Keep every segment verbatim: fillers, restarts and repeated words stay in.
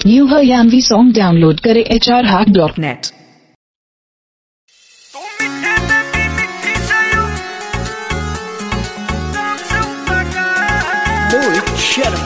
New Haryanvi song download करें H R हाक dot net. Mohit Sharma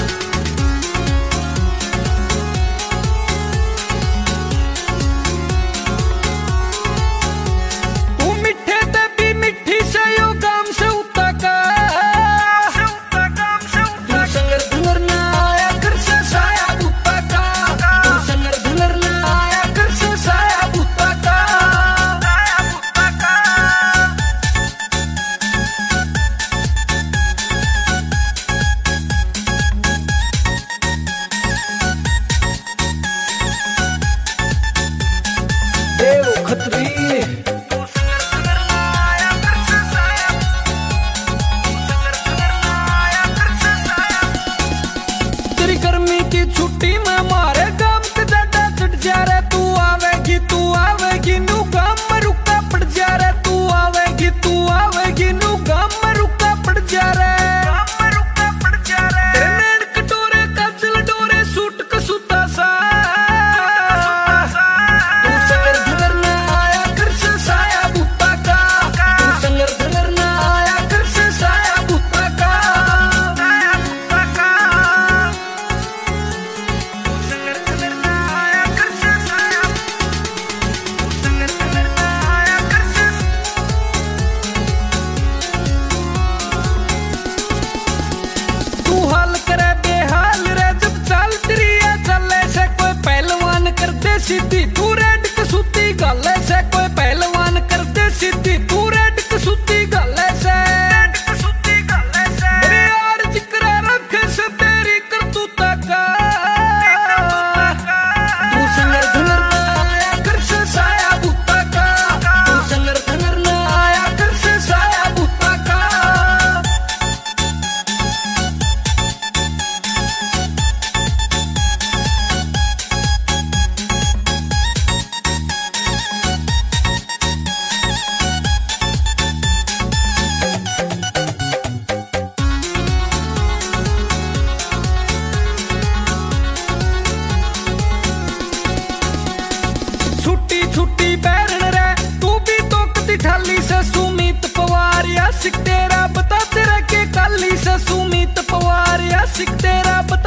खतरी तेरी गर्मी की छुट्टी में मारे गांव के ज्यादा चढ़ जा रे। तू आवेगी तू आवेगी नू गांव में रुका पड़ जा रे। तू आवेगी तू आवेगी नू गांव में रुका पड़ जा रे। नैन कटोरे काजल डोरे सूट कसूता सा सीधी तू रेड कसूती गले से कोई पहलवान कर दे। सीधी तू रेड कसूती गले से मेरे यार जिक्र रखे से तेरी करतूता का। तू संगर धंगर ना आया कर से साया बूता का। तू संगर धंगर ना आया कर से साया बूता का। छुट्टी पैरण रे तू भी तो कति ठाली से सुमित पवार या सिक तेरा बता तेरा के काली से सुमित पवार या सिक तेरा बता